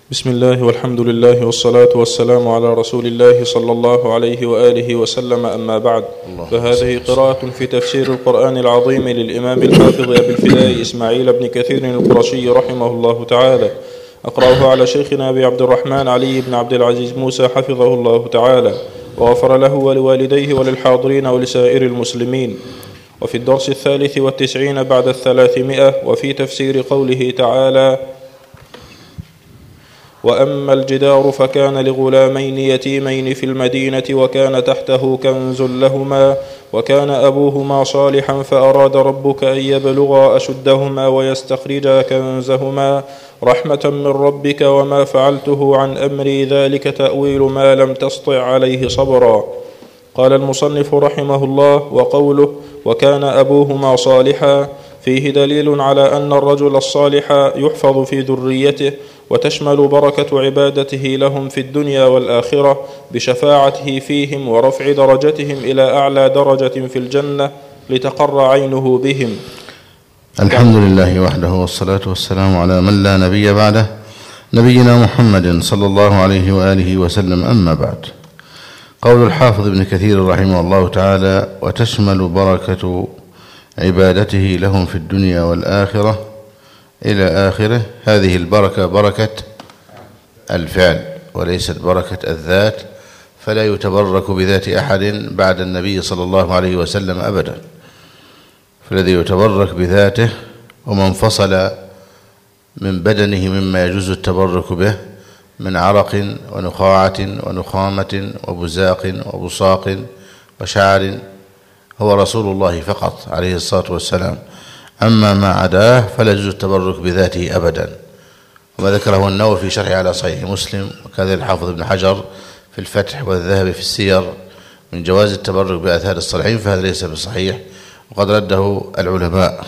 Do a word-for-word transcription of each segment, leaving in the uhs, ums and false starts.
بسم الله والحمد لله والصلاة والسلام على رسول الله صلى الله عليه وآله وسلم. أما بعد، فهذه قراءة في تفسير القرآن العظيم للإمام الحافظ أبي الفداء إسماعيل بن كثير القرشي رحمه الله تعالى. أقرأه على شيخنا أبي عبد الرحمن علي بن عبد العزيز موسى حفظه الله تعالى، وغفر له ولوالديه وللحاضرين ولسائر المسلمين. وفي الدرس الثالث والتسعين بعد الثلاثمائة، وفي تفسير قوله تعالى: وأما الجدار فكان لغلامين يتيمين في المدينة وكان تحته كنز لهما وكان أبوهما صالحا فأراد ربك أن يبلغا أشدهما ويستخرجا كنزهما رحمة من ربك وما فعلته عن أمري ذلك تأويل ما لم تسطع عليه صبرا. قال المصنف رحمه الله: وقوله وكان أبوهما صالحا فيه دليل على أن الرجل الصالح يحفظ في ذريته، وتشمل بركة عبادته لهم في الدنيا والآخرة بشفاعته فيهم ورفع درجتهم إلى أعلى درجة في الجنة لتقر عينه بهم. الحمد لله وحده، والصلاة والسلام على من لا نبي بعده، نبينا محمد صلى الله عليه وآله وسلم. أما بعد، قول الحافظ ابن كثير رحمه الله تعالى: وتشمل بركة عبادته لهم في الدنيا والآخرة إلى آخره. هذه البركة بركة الفعل وليست بركة الذات، فلا يتبرك بذات أحد بعد النبي صلى الله عليه وسلم أبدا. فالذي يتبرك بذاته وما انفصل من بدنه مما يجوز التبرك به من عرق ونخاعة ونخامة وبزاق وبصاق وشعر هو رسول الله فقط عليه الصلاة والسلام. أما ما عداه فلا يجوز التبرك بذاته أبدا. وما ذكره النووي في شرحه على صحيح مسلم، وكذا الحافظ ابن حجر في الفتح والذهبي في السير من جواز التبرك بآثار الصالحين، فهذا ليس بصحيح وقد رده العلماء.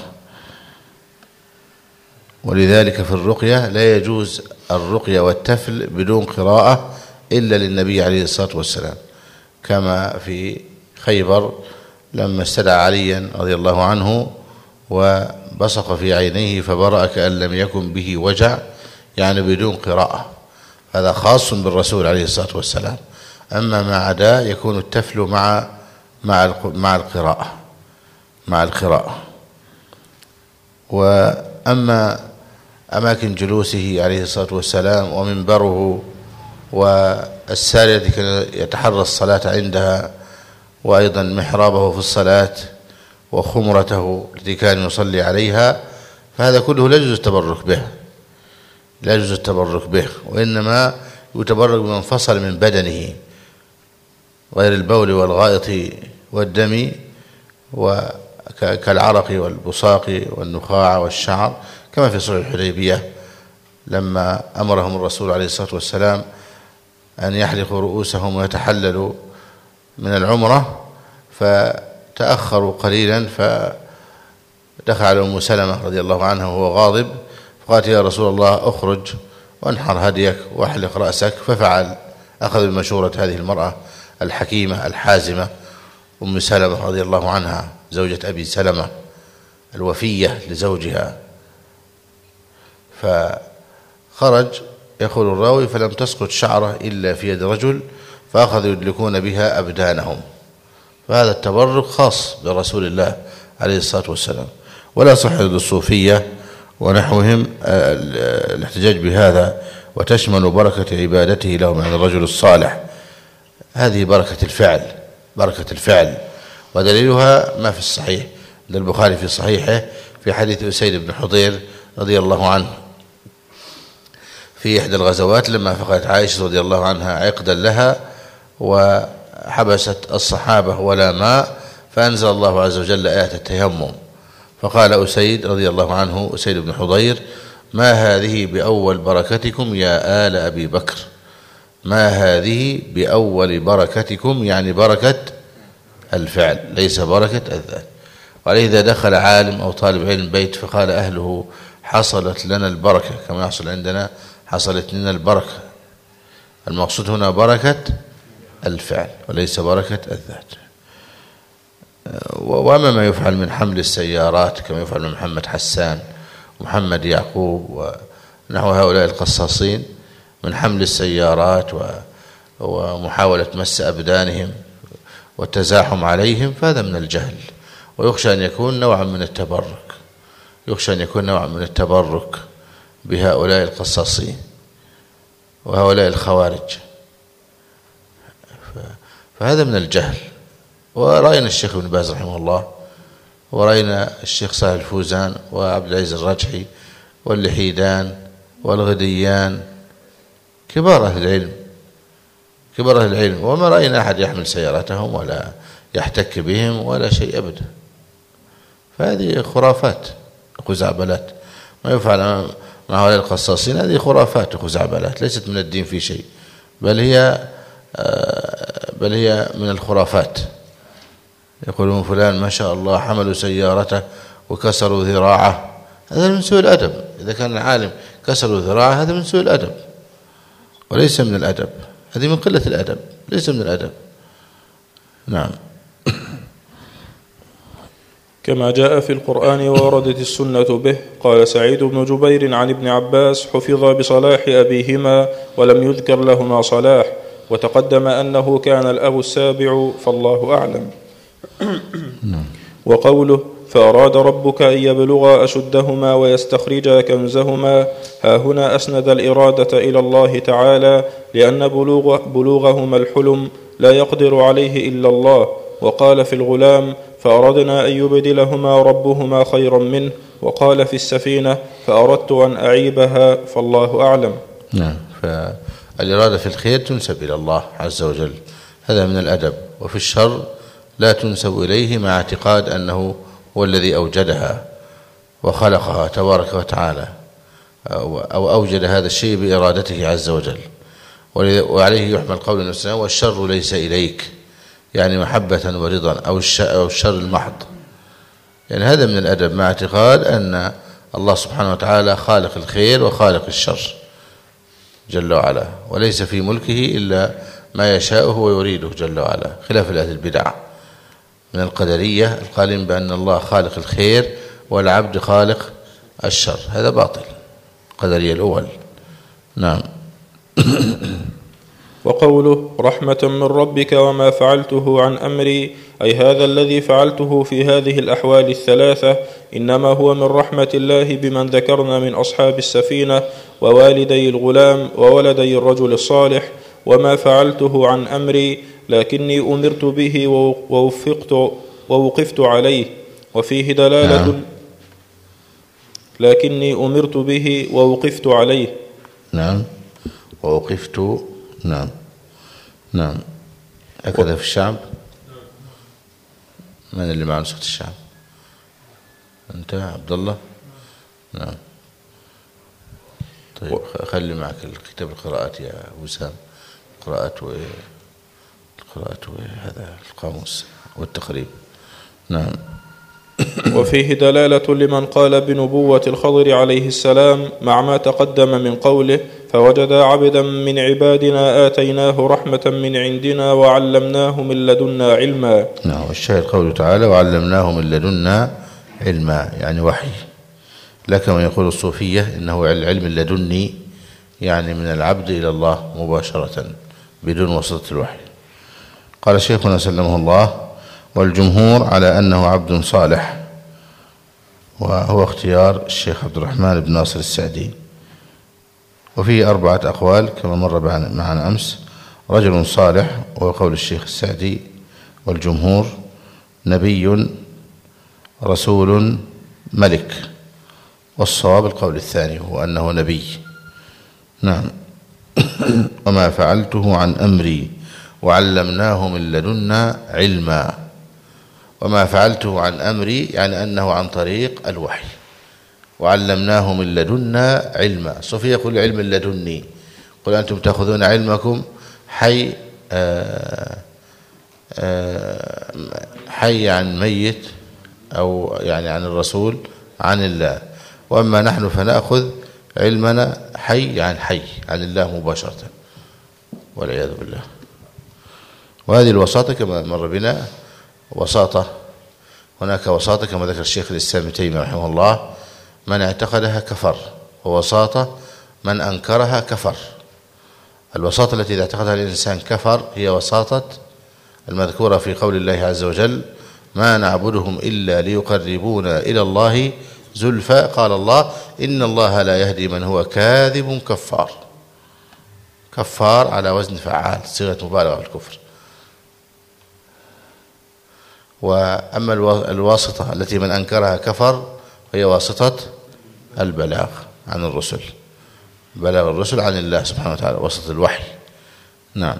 ولذلك في الرقية لا يجوز الرقية والتفل بدون قراءة إلا للنبي عليه الصلاة والسلام، كما في خيبر لما استدعى عليا رضي الله عنه وبصق في عينيه فبرأ كأن لم يكن به وجع، يعني بدون قراءة. هذا خاص بالرسول عليه الصلاة والسلام. أما ما عدا يكون التفل مع مع مع القراءة مع القراءة. وأما أماكن جلوسه عليه الصلاة والسلام ومنبره والسارية التي كان يتحرى الصلاة عندها، وأيضا محرابه في الصلاة وخمرته التي كان يصلي عليها، فهذا كله لا يجوز التبرك به لا يجوز التبرك به وإنما يتبرك بما انفصل من بدنه غير البول والغائط والدم، كالعرق والبصاق والنخاع والشعر، كما في صلح الحديبية لما أمرهم الرسول عليه الصلاة والسلام أن يحلقوا رؤوسهم ويتحللوا من العمرة، فتأخروا قليلا، فدخل على أم سلمة رضي الله عنها وهو غاضب، فقالت: يا رسول الله أخرج وانحر هديك واحلق رأسك. ففعل، أخذ بمشورة هذه المرأة الحكيمة الحازمة أم سلمة رضي الله عنها، زوجة أبي سلمة الوفية لزوجها. فخرج يقول الراوي: فلم تسقط شعره إلا في يد رجل، فأخذوا يدلكون بها أبدانهم. فهذا التبرك خاص برسول الله عليه الصلاة والسلام، ولا صح للصوفية ونحوهم الاحتجاج بهذا. وتشمل بركة عبادته لهم عن الرجل الصالح، هذه بركة الفعل بركة الفعل ودليلها ما في الصحيح للبخاري في صحيحه في حديث أسيد بن حضير رضي الله عنه في إحدى الغزوات لما فقدت عائشة رضي الله عنها عقدا لها وحبست الصحابة ولا ماء، فأنزل الله عز وجل آية التيمم، فقال أسيد رضي الله عنه أسيد بن حضير: ما هذه بأول بركتكم يا آل أبي بكر، ما هذه بأول بركتكم، يعني بركة الفعل ليس بركة الذات. وعليه إذا دخل عالم أو طالب علم بيت فقال أهله: حصلت لنا البركة، كما يحصل عندنا حصلت لنا البركة، المقصود هنا بركة الفعل وليس بركة الذات. وأما ما يفعل من حمل السيارات كما يفعل من محمد حسان ومحمد يعقوب ونحو هؤلاء القصاصين، من حمل السيارات ومحاولة مس أبدانهم والتزاحم عليهم، فهذا من الجهل، ويخشى أن يكون نوعا من التبرك يخشى أن يكون نوعا من التبرك بهؤلاء القصاصين وهؤلاء الخوارج، فهذا من الجهل. ورأينا الشيخ ابن باز رحمه الله، ورأينا الشيخ صالح الفوزان وعبد العزيز الرجحي واللحيدان والغديان كبار أهل العلم كبار أهل العلم وما رأينا أحد يحمل سيارتهم ولا يحتك بهم ولا شيء أبدا. فهذه خرافات وخزعبلات ما يفعل مع هؤلاء القصاصين، هذه خرافات وخزعبلات ليست من الدين في شيء، بل هي بل هي من الخرافات. يقولون فلان ما شاء الله حملوا سيارته وكسروا ذراعه، هذا من سوء الأدب. إذا كان العالم كسروا ذراعه هذا من سوء الأدب وليس من الأدب، هذه من قلة الأدب ليس من الأدب. نعم. كما جاء في القرآن ووردت السنة به. قال سعيد بن جبير عن ابن عباس: حفظ بصلاح أبيهما ولم يذكر لهما صلاح، وتقدم أنه كان الأب السابع، فالله أعلم. وقوله: فأراد ربك أن يبلغا أشدهما ويستخرجا كنزهما، ها هنا أسند الإرادة إلى الله تعالى، لأن بلوغ بلوغهما الحلم لا يقدر عليه إلا الله. وقال في الغلام: فأردنا أن يبدلهما ربهما خيرا منه. وقال في السفينة: فأردت أن أعيبها، فالله أعلم. نعم. فالإرادة في الخير تنسب إلى الله عز وجل، هذا من الأدب. وفي الشر لا تنسب إليه مع اعتقاد أنه هو الذي أوجدها وخلقها تبارك وتعالى، أو أوجد هذا الشيء بإرادته عز وجل. وعليه يحمل قول النبي صلى الله عليه وسلم: والشر ليس إليك، يعني محبة ورضا، أو الشر المحض. يعني هذا من الأدب مع اعتقاد أن الله سبحانه وتعالى خالق الخير وخالق الشر جل وعلا، وليس في ملكه إلا ما يشاءه ويريده جل وعلا، خلاف أهل البدع من القدرية القائلين بأن الله خالق الخير والعبد خالق الشر، هذا باطل، القدرية الأول. نعم. وقوله: رحمة من ربك وما فعلته عن أمري، أي هذا الذي فعلته في هذه الأحوال الثلاثة إنما هو من رحمة الله بمن ذكرنا من أصحاب السفينة ووالدي الغلام وولدي الرجل الصالح. وما فعلته عن أمري لكني أمرت به ووفقت ووقفت عليه، وفيه دلالة. نعم. لكني أمرت به ووقفت عليه. نعم. ووقفت. نعم. نعم. هكذا في الشعب. من اللي مع نسخة الشعب؟ أنت عبد الله؟ نعم. طيب خلي معك الكتاب القراءات يا وسام، القراءات و القراءات وهذا القاموس والتقريب. نعم. وفيه دلالة لمن قال بنبوة الخضر عليه السلام مع ما تقدم من قوله: فوجد عبدا من عبادنا آتيناه رحمة من عندنا وعلمناه من لدنا علما. نعم. والشاهد قوله تعالى: وعلمناه من لدنا علما، يعني وحي. لا كما يقول الصوفية إنه العلم اللدني، يعني من العبد إلى الله مباشرة بدون واسطة الوحي. قال شيخنا سلمه الله: والجمهور على أنه عبد صالح، وهو اختيار الشيخ عبد الرحمن بن ناصر السعدي. وفيه أربعة أقوال كما مر معنا أمس: رجل صالح وهو قول الشيخ السعدي والجمهور، نبي، رسول، ملك. والصواب القول الثاني هو أنه نبي. نعم. وما فعلته عن أمري وعلمناه من لدنا علما. وما فعلته عن أمري يعني أنه عن طريق الوحي، وعلمناه من لدنا علما. صوفيا يقول علم اللدني، قل أنتم تأخذون علمكم حي آآ آآ حي عن ميت، أو يعني عن الرسول عن الله، وأما نحن فنأخذ علمنا حي عن حي عن الله مباشرة، والعياذ بالله. وهذه الوساطة كما مر بنا وساطة، هناك وساطة كما ذكر الشيخ الإسلام ابن تيمية رحمه الله: من اعتقدها كفر، ووساطة من أنكرها كفر. الوساطة التي إذا اعتقدها الإنسان كفر هي وساطة المذكورة في قول الله عز وجل: ما نعبدهم إلا ليقربونا إلى الله زلفى. قال الله: إن الله لا يهدي من هو كاذب كفار. كفار على وزن فعال، صيغة مبالغة في الكفر. وأما الواسطة التي من أنكرها كفر هي واسطة البلاغ عن الرسل، بلاغ الرسل عن الله سبحانه وتعالى، واسطة الوحي. نعم.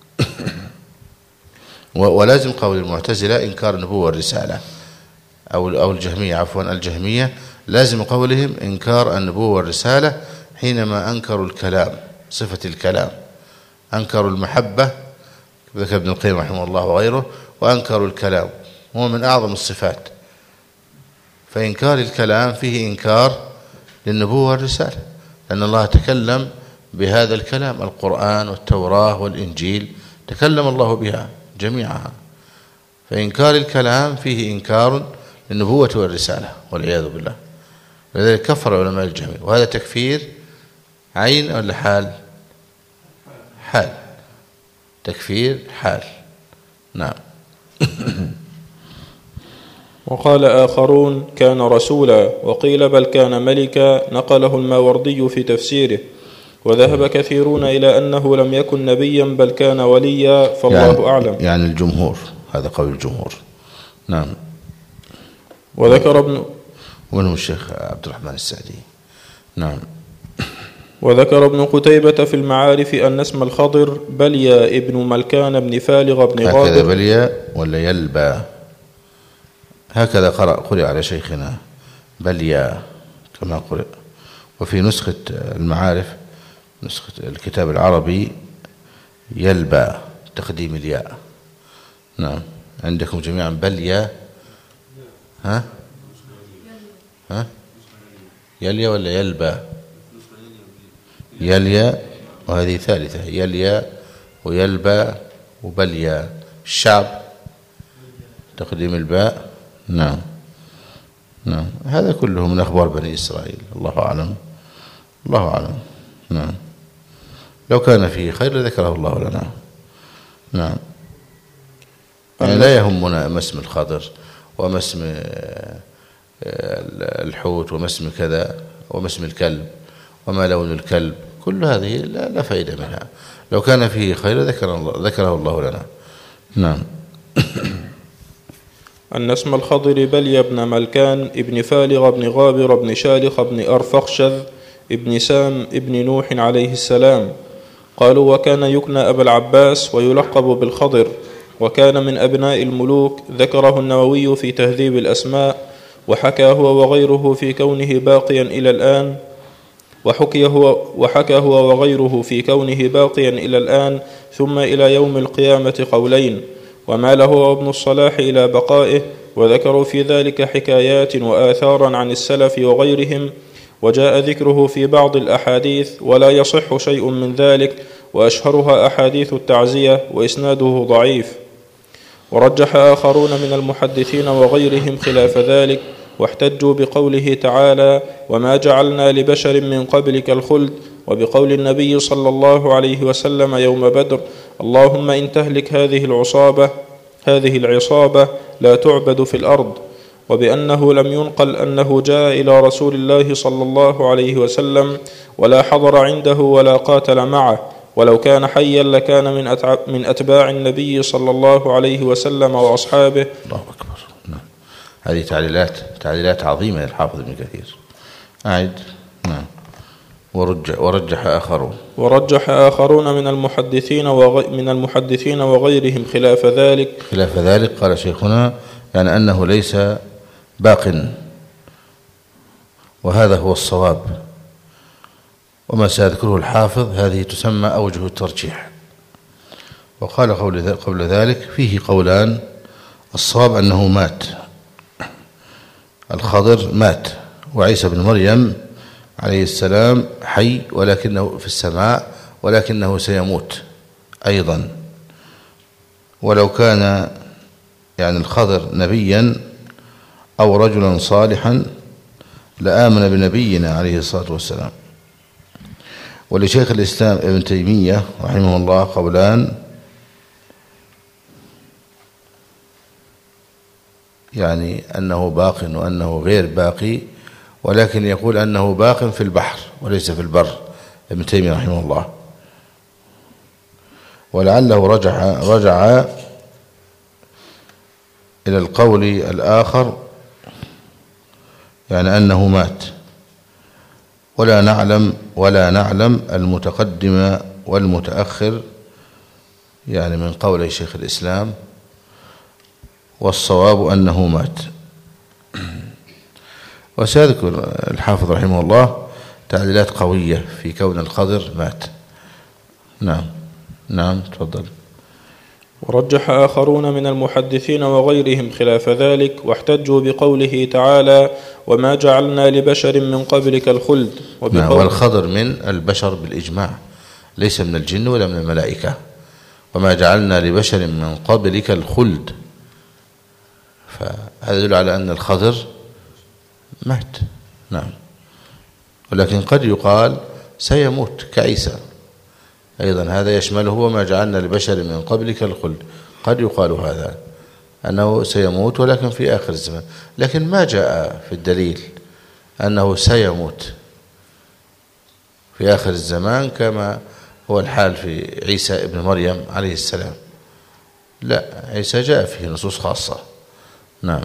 ولازم قول المعتزلة إنكار النبوة والرسالة، أو أو الجهمية عفوا الجهمية لازم قولهم إنكار النبوة والرسالة حينما أنكروا الكلام، صفة الكلام، أنكروا المحبة ذكر ابن القيم رحمه الله وغيره، وأنكروا الكلام هو من أعظم الصفات. فإنكار الكلام فيه إنكار للنبوة والرسالة، لأن الله تكلم بهذا الكلام، القرآن والتوراة والإنجيل تكلم الله بها جميعها. فإنكار الكلام فيه إنكار للنبوة والرسالة والعياذ بالله. لذلك كفر علماء الجهمية، وهذا تكفير عين ولا حال؟ حال، تكفير حال. نعم. وقال آخرون: كان رسولا، وقيل بل كان ملكا، نقله الماوردي في تفسيره. وذهب كثيرون إلى أنه لم يكن نبيا بل كان وليا، فالله يعني أعلم. يعني الجمهور، هذا قول الجمهور. نعم. وذكر ابن ومنهم الشيخ عبد الرحمن السعدي. نعم. وذكر ابن قتيبة في المعارف أن اسم الخضر بليا ابن ملكان بن فالغ بن غابر. هكذا بليا ولا يلبى؟ هكذا قرأ قرئ على شيخنا بليا كما قرئ. وفي نسخة المعارف، نسخة الكتاب العربي، يلبى تقديم الياء. نعم. عندكم جميعا بليا؟ ها ها يليا ولا يلبى؟ يليا، وهذه ثالثة، يليا ويلبى وبليا. الشعب تقديم الباء. نعم. نعم. هذا كله من أخبار بني إسرائيل، الله أعلم، الله أعلم. نعم. لو كان فيه خير لذكره الله لنا. نعم. يعني لا يهمنا ما اسم الخضر وما اسم الحوت وما اسم كذا وما اسم الكلب وما لون الكلب، كل هذه لا, لا فائدة منها. لو كان فيه خير ذكره الله, ذكره الله لنا. نعم. أن اسم الخضر بلي بن ملكان ابن فالغ بن غابر بن شالخ بن أرفخشذ ابن سام ابن نوح عليه السلام. قالوا: وكان يكنى أبا العباس ويلقب بالخضر، وكان من أبناء الملوك. ذكره النووي في تهذيب الأسماء، وحكى هو وغيره في كونه باقيا إلى الآن وحكي هو وحكى هو وغيره في كونه باقيا إلى الآن ثم إلى يوم القيامة قولين، ومال هو وابن الصلاح إلى بقائه، وذكروا في ذلك حكايات وآثارا عن السلف وغيرهم، وجاء ذكره في بعض الأحاديث ولا يصح شيء من ذلك، وأشهرها أحاديث التعزية وإسناده ضعيف. ورجح آخرون من المحدثين وغيرهم خلاف ذلك، واحتجوا بقوله تعالى: وما جعلنا لبشر من قبلك الخلد، وبقول النبي صلى الله عليه وسلم يوم بدر: اللهم إن تهلك هذه العصابة هذه العصابة لا تعبد في الأرض. وبأنه لم ينقل أنه جاء إلى رسول الله صلى الله عليه وسلم ولا حضر عنده ولا قاتل معه، ولو كان حيا لكان من من أتباع النبي صلى الله عليه وسلم وأصحابه. الله أكبر. نعم. هذه تعليلات تعليلات عظيمة للحافظ ابن كثير. أعد. نعم. ورجح, ورجح آخرون ورجح آخرون من المحدثين وغ... من المحدثين وغيرهم خلاف ذلك خلاف ذلك قال شيخنا يعني أنه ليس باق، وهذا هو الصواب. وما سيذكره الحافظ هذه تسمى أوجه الترجيح. وقال قبل ذلك فيه قولان: الصواب أنه مات، الخضر مات، وعيسى بن مريم عليه السلام حي ولكنه في السماء، ولكنه سيموت أيضا. ولو كان يعني الخضر نبيا أو رجلا صالحا لآمن بنبينا عليه الصلاة والسلام. ولشيخ الإسلام ابن تيمية رحمه الله قولان، يعني أنه باق وأنه غير باقي، ولكن يقول أنه باق في البحر وليس في البر ابن تيمية رحمه الله. ولعله رجع رجع إلى القول الآخر، يعني أنه مات، ولا نعلم ولا نعلم المتقدم والمتأخر يعني من قولي شيخ الإسلام، والصواب أنه مات. وسيذكر الحافظ رحمه الله تعليلات قوية في كون الخضر مات. نعم نعم تفضل. ورجح آخرون من المحدثين وغيرهم خلاف ذلك، واحتجوا بقوله تعالى: وما جعلنا لبشر من قبلك الخلد. نعم، والخضر من البشر بالإجماع، ليس من الجن ولا من الملائكة. وما جعلنا لبشر من قبلك الخلد، فهذا يدل على أن الخضر مات. نعم، ولكن قد يقال سيموت كعيسى أيضا، هذا يشمله وما جعلنا لبشر من قبلك الخلد. قد يقال هذا أنه سيموت ولكن في آخر الزمان، لكن ما جاء في الدليل أنه سيموت في آخر الزمان كما هو الحال في عيسى ابن مريم عليه السلام. لا، عيسى جاء فيه نصوص خاصة. نعم.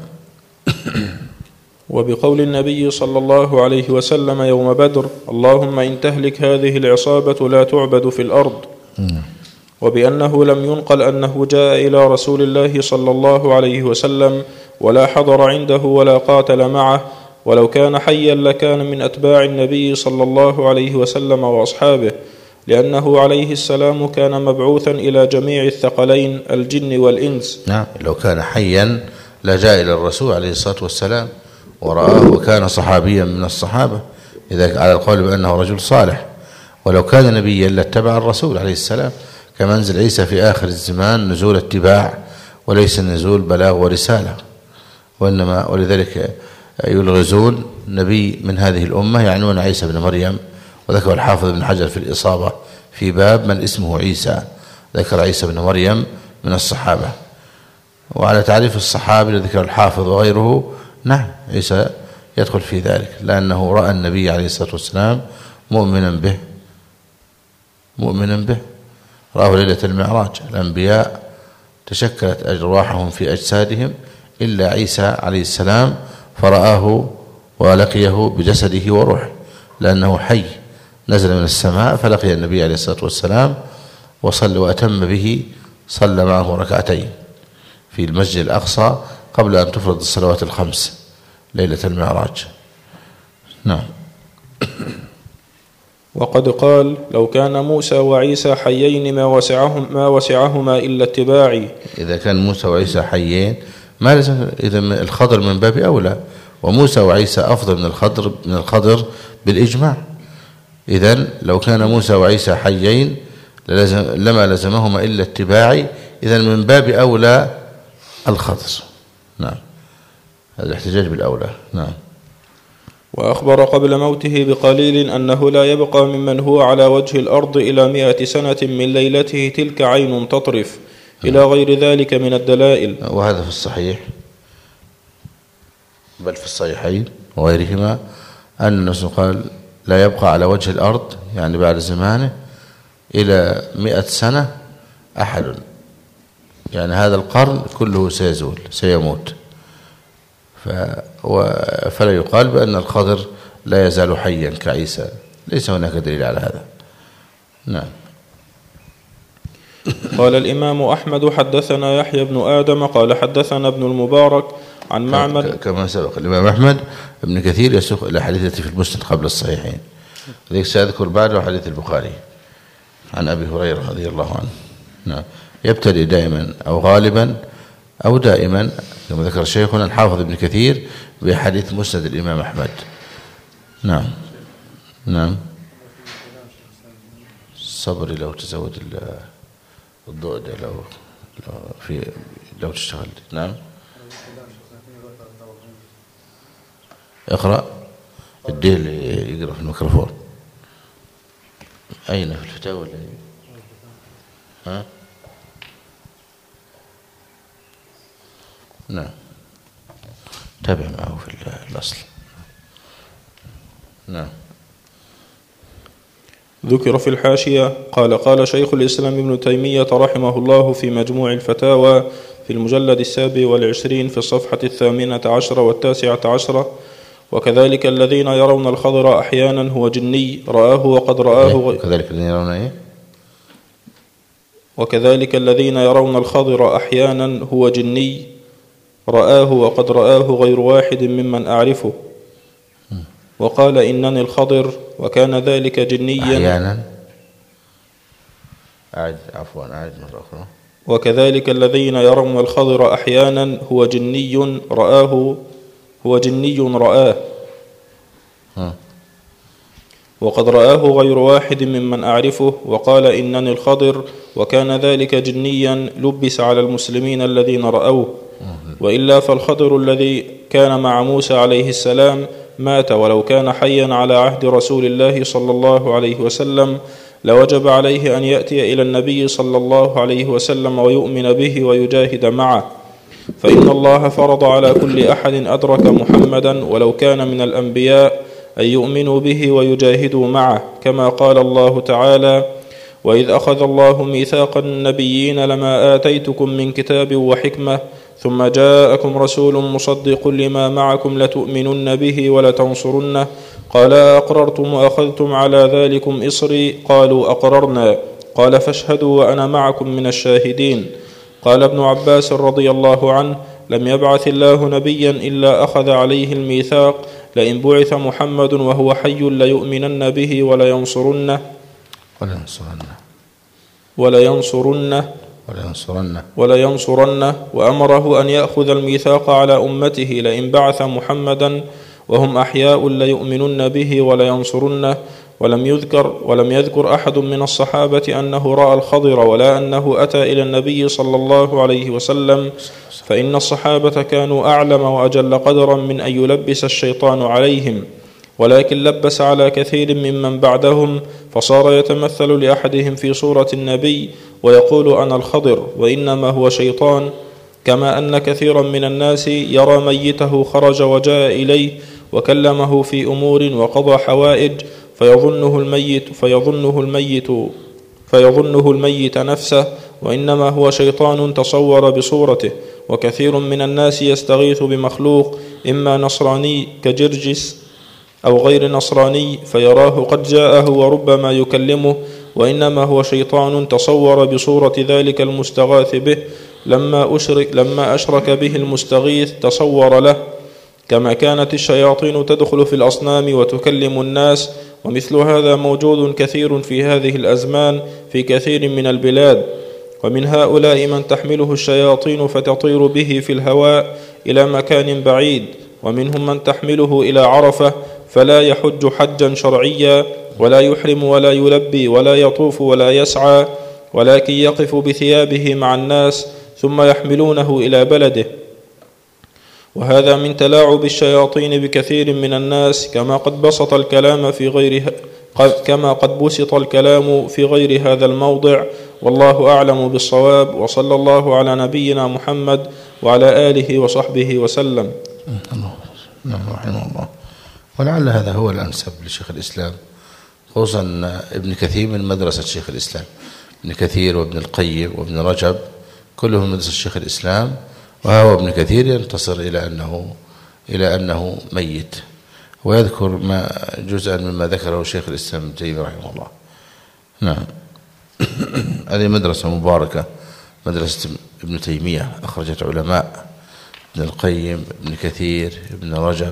وبقول النبي صلى الله عليه وسلم يوم بدر: اللهم إن تهلك هذه العصابة لا تعبد في الأرض. وبأنه لم ينقل أنه جاء إلى رسول الله صلى الله عليه وسلم ولا حضر عنده ولا قاتل معه، ولو كان حيا لكان من أتباع النبي صلى الله عليه وسلم وأصحابه، لأنه عليه السلام كان مبعوثا إلى جميع الثقلين الجن والإنس. نعم، لو كان حيا لجاء إلى الرسول عليه الصلاة والسلام ورآه، وكان صحابيا من الصحابة، إذا على القول بأنه رجل صالح. ولو كان نبيا لاتبع الرسول عليه السلام، كمنزل عيسى في آخر الزمان نزول اتباع وليس نزول بلاغ ورسالة، وإنما ولذلك يلغزون نبي من هذه الأمة يعنون عيسى بن مريم. وذكر الحافظ بن حجر في الإصابة في باب من اسمه عيسى، ذكر عيسى بن مريم من الصحابة. وعلى تعريف الصحابي الذي ذكر الحافظ وغيره، نعم عيسى يدخل في ذلك، لأنه رأى النبي عليه الصلاة والسلام مؤمنا به مؤمنا به رآه ليلة المعراج. الأنبياء تشكلت أرواحهم في أجسادهم إلا عيسى عليه السلام، فرآه ولقيه بجسده وروحه، لأنه حي نزل من السماء فلقي النبي عليه الصلاة والسلام وصلى وأتم به، صلى معه ركعتين في المسجد الأقصى قبل أن تفرض الصلوات الخمس ليلة المعراج. نعم. وقد قال: لو كان موسى وعيسى حيين ما وسعهم ما وسعهما إلا اتباعي. إذا كان موسى وعيسى حيين ما لازم، إذا الخضر من باب أولى، وموسى وعيسى أفضل من الخضر من الخضر بالإجماع. إذن لو كان موسى وعيسى حيين للزم لما لزمهما إلا اتباعي، إذن من باب أولى الخضر. نعم، هذا الاحتجاج بالأولى. نعم. وأخبر قبل موته بقليل أنه لا يبقى ممن هو على وجه الأرض إلى مئة سنة من ليلته تلك عين تطرف، إلى غير ذلك من الدلائل. وهذا في الصحيح، بل في الصحيحين وغيرهما أن النبي قال: لا يبقى على وجه الأرض، يعني بعد زمانه، إلى مئة سنة أحد، يعني هذا القرن كله سيزول سيموت. فلا يقال بأن الخضر لا يزال حيا كعيسى، ليس هناك دليل على هذا. نعم. قال الإمام أحمد: حدثنا يحيى بن آدم قال حدثنا ابن المبارك عن معمر. كما سبق الإمام أحمد ابن كثير يسوق إلى حديث في المسند قبل الصحيحين، ذلك سأذكر بعده حديث البخاري عن أبي هريرة رضي الله عنه. نعم. يبتدئ دائما أو غالبا أو دائما كما ذكر شيخنا الحافظ ابن كثير بحديث مسند الإمام أحمد. نعم. نعم. صبري لو تزود الضوء ده، لو لو في لو تشتغل. نعم. اقرأ، اديه اللي يقرأ في الميكروفون. أين في الفتاوى الذي ها؟ نعم تابع معه في الأصل. نعم. ذكر في الحاشية قال قال شيخ الإسلام ابن تيمية رحمه الله في مجموع الفتاوى في المجلد السابع والعشرين في الصفحة الثامنة عشرة والتاسعة عشرة: وكذلك الذين يرون الخضر أحيانا هو جني رآه وقد رآه غ... وكذلك الذين يرون إيه؟ وكذلك الذين يرون الخضر أحيانا هو جني رآه وقد رآه غير واحد ممن أعرفه. وقال إنني الخضر وكان ذلك جنيا أحيانا. أعد عفوا أعد مرة أخرى. وكذلك الذين يرون الخضر أحيانا هو جني رآه هو جني رآه ها. وقد رآه غير واحد ممن أعرفه. وقال إنني الخضر وكان ذلك جنيا لبس على المسلمين الذين رأوه، وإلا فالخضر الذي كان مع موسى عليه السلام مات، ولو كان حيا على عهد رسول الله صلى الله عليه وسلم لوجب عليه أن يأتي إلى النبي صلى الله عليه وسلم ويؤمن به ويجاهد معه، فإن الله فرض على كل أحد أدرك محمدا ولو كان من الأنبياء أن يؤمنوا به ويجاهدوا معه، كما قال الله تعالى: وإذ أخذ الله ميثاق النبيين لما آتيتكم من كتاب وحكمة ثم جاءكم رسول مصدق لما معكم لتؤمنن به ولتنصرنه قال أقررتم وأخذتم على ذلكم إصري قالوا أقررنا قال فاشهدوا وأنا معكم من الشاهدين. قال ابن عباس رضي الله عنه: لم يبعث الله نبيا إلا أخذ عليه الميثاق، لئن بعث محمد وهو حي ليؤمنن به ولينصرنه ولينصرنه ولينصرنه ولينصرنه ولينصرنه وأمره أن يأخذ الميثاق على أمته لئن بعث محمدا وهم أحياء ليؤمنن به ولينصرنه. ولم يذكر ولم يذكر أحد من الصحابة أنه رأى الخضر ولا أنه أتى إلى النبي صلى الله عليه وسلم، فإن الصحابة كانوا أعلم وأجل قدرا من أن يلبس الشيطان عليهم، ولكن لبس على كثير ممن بعدهم، فصار يتمثل لأحدهم في صورة النبي ويقول أنا الخضر وإنما هو شيطان، كما أن كثيرا من الناس يرى ميته خرج وجاء إليه وكلمه في أمور وقضى حوائج فيظنه الميت فيظنه الميت فيظنه الميت نفسه وإنما هو شيطان تصور بصورته. وكثير من الناس يستغيث بمخلوق إما نصراني كجرجس أو غير نصراني فيراه قد جاءه وربما يكلمه، وإنما هو شيطان تصور بصورة ذلك المستغاث به، لما أشرك, لما أشرك به المستغيث تصور له، كما كانت الشياطين تدخل في الأصنام وتكلم الناس. ومثل هذا موجود كثير في هذه الأزمان في كثير من البلاد، ومن هؤلاء من تحمله الشياطين فتطير به في الهواء إلى مكان بعيد، ومنهم من تحمله إلى عرفة فلا يحج حجا شرعيا ولا يحرم ولا يلبي ولا يطوف ولا يسعى، ولكن يقف بثيابه مع الناس ثم يحملونه إلى بلده. وهذا من تلاعب الشياطين بكثير من الناس، كما قد بسط الكلام في غير كما قد بسط الكلام في غير هذا الموضع، والله أعلم بالصواب. وصلى الله على نبينا محمد وعلى آله وصحبه وسلم. نعم رحمه الله. ولعل هذا هو الأنسب لشيخ الإسلام، خصوصا ابن كثير من مدرسة شيخ الإسلام، ابن كثير وابن القيم وابن رجب كلهم من مدرسة شيخ الإسلام، وهو ابن كثير ينتصر إلى أنه إلى أنه ميت، ويذكر ما جزءا مما ذكره شيخ الإسلام ابن تيمية رحمه الله. نعم. هذه مدرسة مباركة، مدرسة ابن تيمية، أخرجت علماء، ابن القيم، ابن كثير، ابن رجب،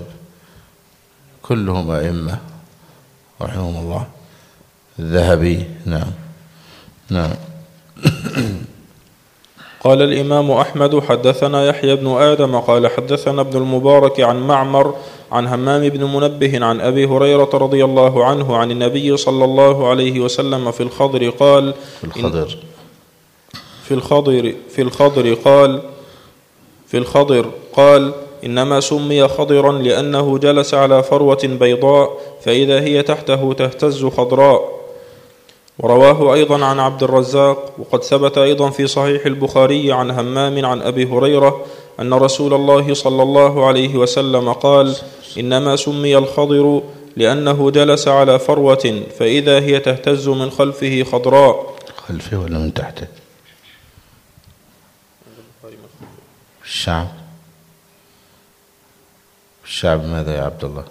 كلهم أئمة رحمهم الله، الذهبي. نعم نعم. قال الإمام أحمد حدثنا يحيى بن آدم قال حدثنا ابن المبارك عن معمر عن همام بن منبه عن أبي هريرة رضي الله عنه عن النبي صلى الله عليه وسلم في الخضر قال في الخضر في الخضر في الخضر قال في الخضر قال إنما سمي خضرا لأنه جلس على فروة بيضاء فإذا هي تحته تهتز خضراء. ورواه أيضا عن عبد الرزاق. وقد ثبت أيضا في صحيح البخاري عن همام عن أبي هريرة أن رسول الله صلى الله عليه وسلم قال: إنما سمي الخضر لأنه جلس على فروة فإذا هي تهتز من خلفه خضراء. خلفه ولا من تحته؟ الشعب الشعب ماذا يا عبد الله؟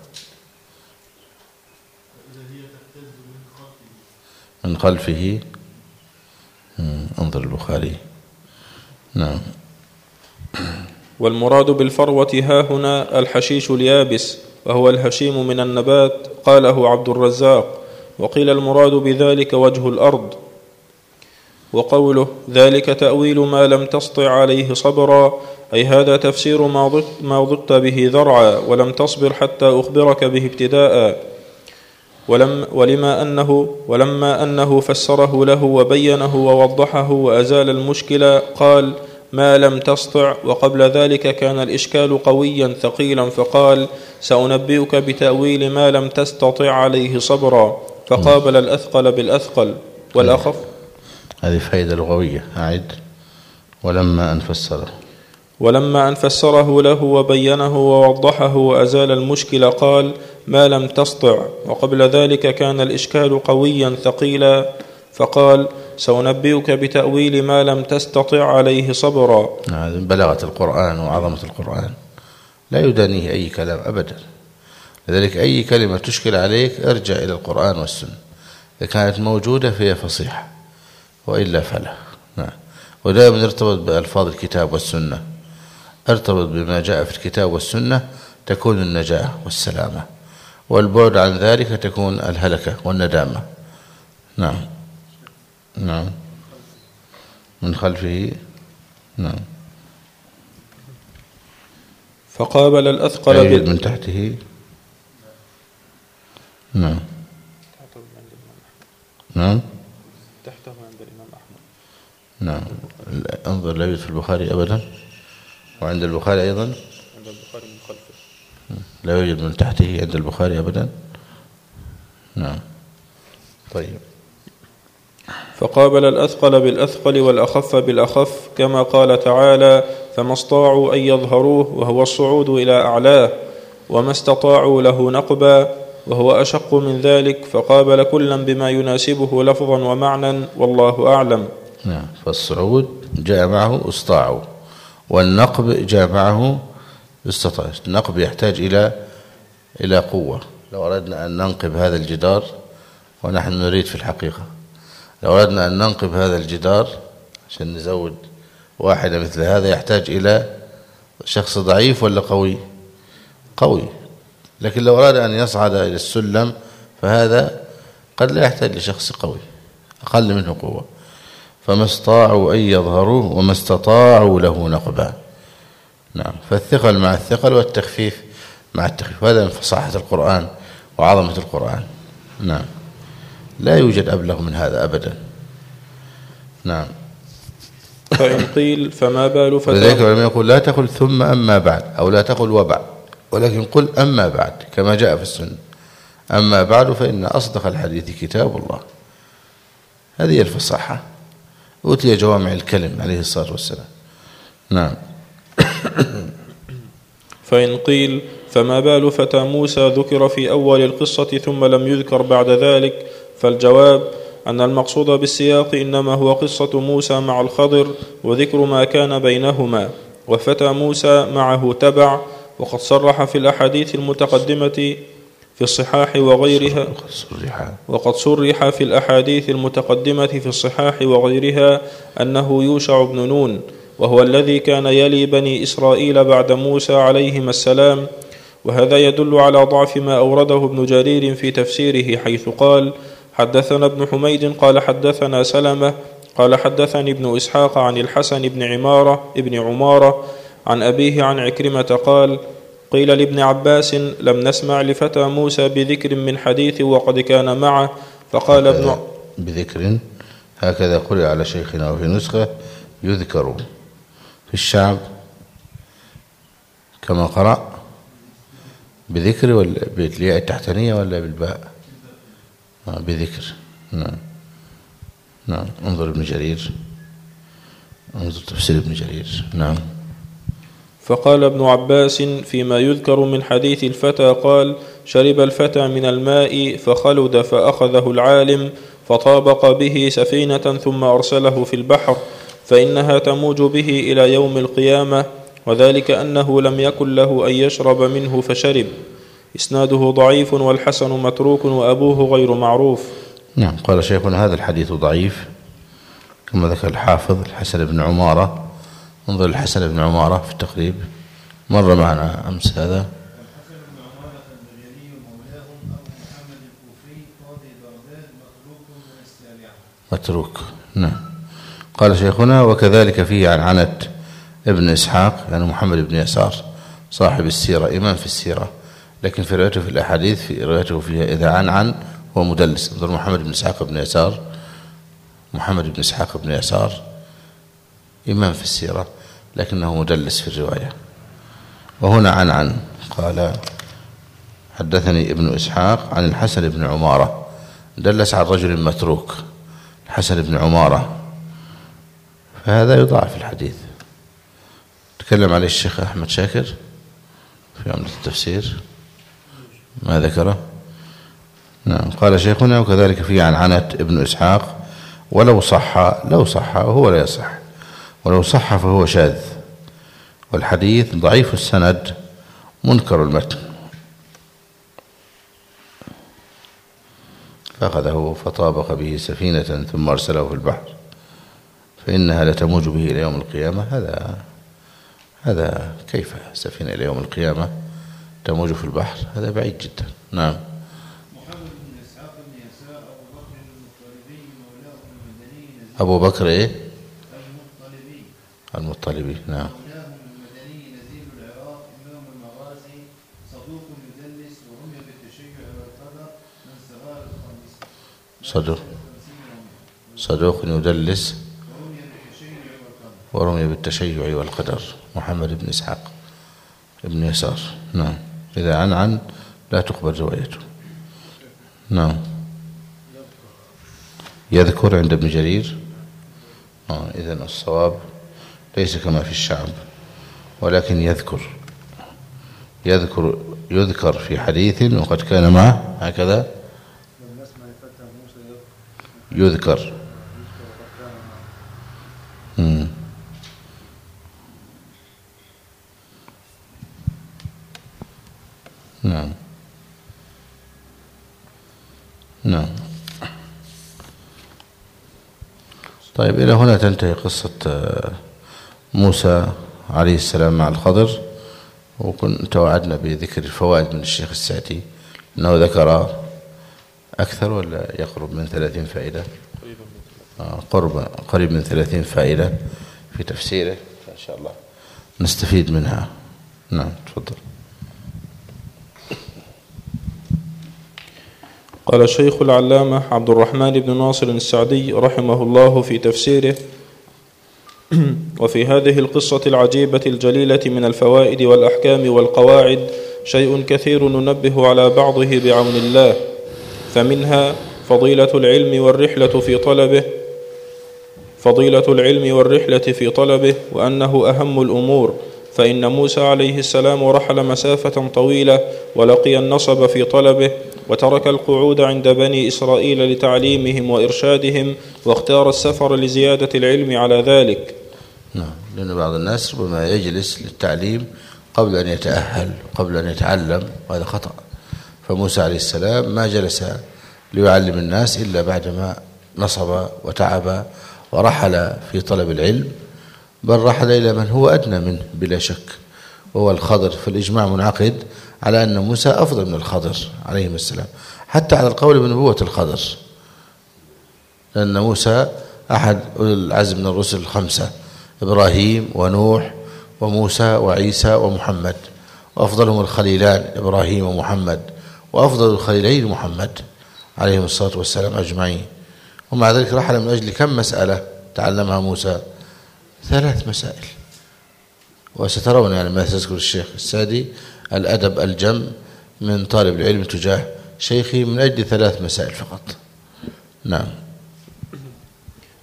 من خلفه. انظر البخاري. نعم. والمراد بالفروة هاهنا الحشيش اليابس، وهو الهشيم من النبات، قاله عبد الرزاق. وقيل المراد بذلك وجه الأرض. وقوله ذلك تأويل ما لم تسطع عليه صبرا، أي هذا تفسير ما ضدت به ذرعا ولم تصبر حتى أخبرك به ابتداء. ولم ولما أنه ولما أنه فسره له وبينه ووضحه وأزال المشكلة قال: ما لم تسطع. وقبل ذلك كان الإشكال قويا ثقيلا فقال: سأنبئك بتأويل ما لم تستطع عليه صبرا، فقابل الأثقل بالأثقل والأخف. هذه فائدة لغوية. أعد. ولما أن فسره ولما أن فسره له وبينه ووضحه وأزال المشكل قال: ما لم تسطع. وقبل ذلك كان الإشكال قويا ثقيلا فقال: سأنبئك بتأويل ما لم تستطع عليه صبرا. بلغة القرآن وعظمة القرآن لا يدانيه أي كلام أبدا. لذلك أي كلمة تشكل عليك ارجع إلى القرآن والسنة، إذا كانت موجودة فهي فصيحة، وإلا فلا. نعم. ودائما ارتبط بألفاظ الكتاب والسنة، ارتبط بما جاء في الكتاب والسنة تكون النجاة والسلامة، والبعد عن ذلك تكون الهلكة والندامة. نعم. نعم. من خلفه. نعم. فقابل الأثقل بال... من تحته. نعم. نعم. تحته عند الإمام أحمد. نعم. انظر لا يوجد في البخاري أبدا، وعند البخاري أيضا عند البخاري من خلفه لا يوجد من تحته عند البخاري أبدا. نعم. طيب. فقابل الأثقل بالأثقل والأخف بالأخف، كما قال تعالى: فما استطاعوا أن يظهروه، وهو الصعود إلى أعلاه، وما استطاعوا له نقبا، وهو أشق من ذلك، فقابل كلا بما يناسبه لفظا ومعنى، والله أعلم. نعم. فالصعود جاء معه استطاعوا، والنقب جاء معه استطاع. النقب يحتاج إلى إلى قوة. لو أردنا أن ننقب هذا الجدار، ونحن نريد في الحقيقة لو أردنا أن ننقب هذا الجدار عشان نزود واحدة مثل هذا، يحتاج إلى شخص ضعيف ولا قوي؟ قوي. لكن لو أراد أن يصعد إلى السلم فهذا قد لا يحتاج لشخص قوي، أقل منه قوة. فما استطاعوا أن يظهروه وما استطاعوا له نقبا. نعم. فالثقل مع الثقل والتخفيف مع التخفيف، هذا من فصاحة القرآن وعظمة القرآن. نعم. لا يوجد أبلغ من هذا أبدا. نعم. فإن قيل فما بال فتى. لذلك لما يقول لا تقل ثم أما بعد، أو لا تقل وبعد، ولكن قل أما بعد كما جاء في السنة. أما بعد فإن أصدق الحديث كتاب الله. هذه الفصاحة. أوتي جوامع الكلم عليه الصلاة والسلام. نعم. فإن قيل فما بال فتى موسى ذكر في أول القصة ثم لم يذكر بعد ذلك، فالجواب أن المقصود بالسياق إنما هو قصة موسى مع الخضر وذكر ما كان بينهما، وفتى موسى معه تبع. وقد صرح في الأحاديث المتقدمة في الصحاح وغيرها وقد صرح في الأحاديث المتقدمة في الصحاح وغيرها أنه يوشع بن نون، وهو الذي كان يلي بني إسرائيل بعد موسى عليهما السلام. وهذا يدل على ضعف ما أورده ابن جرير في تفسيره، حيث قال: حدثنا ابن حميد قال حدثنا سلمة قال حدثني ابن إسحاق عن الحسن بن عمارة ابن عمارة عن أبيه عن عكرمة قال: قيل لابن عباس: لم نسمع لفتى موسى بذكر من حديث وقد كان معه، فقال ابن بذكر، هكذا قرئ على شيخنا وفي نسخة يذكر. في الشعب كما قرأ بذكر ولا بالياء التحتانية ولا بالباء؟ بذكر. نعم. نعم. انظر ابن جرير، انظر تفسير ابن جرير. نعم. فقال ابن عباس فيما يذكر من حديث الفتى قال: شرب الفتى من الماء فخلد فأخذه العالم فطابق به سفينة ثم أرسله في البحر فإنها تموج به إلى يوم القيامة، وذلك أنه لم يكن له أن يشرب منه فشرب. إسناده ضعيف والحسن متروك وأبوه غير معروف. نعم. قال شيخنا هذا الحديث ضعيف كما ذكر الحافظ الحسن بن عمارة. انظر الحسن بن عمارة في التقريب، مر معنا أمس هذا. الحسن بن عمارة البجلي مولاهم أبو محمد الكوفي قاضي بغداد متروك من السابعة. متروك. نعم. قال شيخنا وكذلك فيه عن عنة ابن إسحاق يعني محمد بن يسار صاحب السيرة إمام في السيرة، لكن في روايته في الأحاديث في روايته فيها إذا عن عن هو مدلس. انظر محمد بن إسحاق بن يسار، محمد بن إسحاق بن يسار إمام في السيرة لكنه مدلس في الرواية. وهنا عن عن قال حدثني ابن إسحاق عن الحسن بن عمارة، دلس عن رجل متروك الحسن بن عمارة، فهذا يضاعف الحديث. تكلم عليه الشيخ أحمد شاكر في عمدة التفسير ما ذكره. نعم. قال شيخنا وكذلك فيه عن عنة ابن إسحاق ولو صح، لو صح وهو لا يصح، ولو صح فهو شاذ، والحديث ضعيف السند منكر المتن. فأخذه فطابق به سفينة ثم أرسله في البحر فإنها لتموج به إلى يوم القيامة. هذا هذا كيف سفينة إلى يوم القيامة تموج في البحر؟ هذا بعيد جدا. نعم. محمد بن إسحاق بن يسار أبو بكر المطلبي مولاه المدني نزيل أبو بكر إيه؟ المطلبي المطلبي. نعم. مولاه المدني نزيل العراق إمام المغازي صدوق يدلس ورمي بالتشيع والقدر من صغار الخميس. صدوق صدوق يدلس ورمي بالتشيع والقدر. محمد بن إسحاق ابن يسار. نعم. إذا عن عن لا تقبل روايته. نعم. يذكر عند ابن جرير. آه إذن الصواب ليس كما في الشعب ولكن يذكر يذكر يذكر في حديث وقد كان معه هكذا يذكر. مم. نعم. نعم. طيب إلى هنا تنتهي قصة موسى عليه السلام مع الخضر، وكنت وعدنا بذكر الفوائد من الشيخ السعدي أنه ذكر أكثر ولا يقرب من ثلاثين فائدة، قرب قريب من ثلاثين فائدة في تفسيره، إن شاء الله نستفيد منها. نعم تفضل. قال الشيخ العلامة عبد الرحمن بن ناصر السعدي رحمه الله في تفسيره: وفي هذه القصة العجيبة الجليلة من الفوائد والأحكام والقواعد شيء كثير ننبه على بعضه بعون الله. فمنها فضيلة العلم والرحلة في طلبه فضيلة العلم والرحلة في طلبه وأنه أهم الأمور، فإن موسى عليه السلام رحل مسافة طويلة ولقي النصب في طلبه، وترك القعود عند بني إسرائيل لتعليمهم وإرشادهم، واختار السفر لزيادة العلم على ذلك. نعم. لأن بعض الناس ربما يجلس للتعليم قبل أن يتأهل قبل أن يتعلم، وهذا خطأ. فموسى عليه السلام ما جلس ليعلم الناس إلا بعدما نصب وتعب ورحل في طلب العلم، بل رحل إلى من هو أدنى منه بلا شك وهو الخضر. فالإجماع منعقد على أن موسى أفضل من الخضر عليه السلام، حتى على القول بنبوة الخضر، لأن موسى أحد أولي العزم من الرسل الخمسة: إبراهيم ونوح وموسى وعيسى ومحمد، وأفضلهم الخليلان إبراهيم ومحمد، وأفضل الخليلين محمد عليهم الصلاة والسلام أجمعين. ومع ذلك رحل من أجل كم مسألة تعلمها موسى؟ ثلاث مسائل. وسترون يعني ما تذكر الشيخ السادي الأدب الجم من طالب العلم تجاه شيخه من أجل ثلاث مسائل فقط. نعم.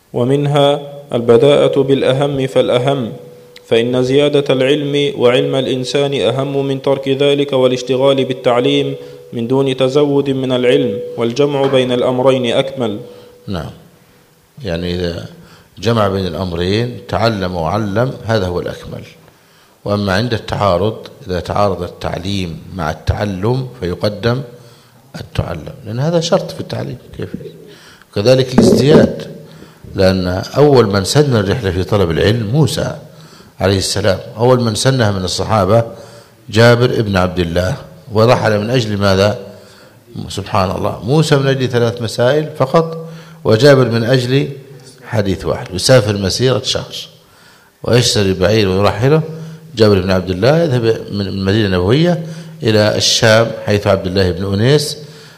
ومنها البداءة بالأهم فالأهم، فإن زيادة العلم وعلم الإنسان أهم من ترك ذلك والاشتغال بالتعليم من دون تزود من العلم، والجمع بين الأمرين أكمل. نعم، يعني إذا جمع بين الأمرين تعلم وعلم هذا هو الأكمل. وأما عند التعارض إذا تعارض التعليم مع التعلم فيقدم التعلم، لأن هذا شرط في التعليم. كيف كذلك الازدياد، لأن أول من سن الرحلة في طلب العلم موسى عليه السلام، أول من سنها من الصحابة جابر ابن عبد الله، ورحل من أجل ماذا؟ سبحان الله، موسى من أجل ثلاث مسائل فقط، وجابر من أجل حديث واحد. يسافر مسيرة شهر ويشتري بعير ويرحله. جابر بن عبد الله يذهب من المدينة النبوية إلى الشام حيث عبد الله بن أنيس.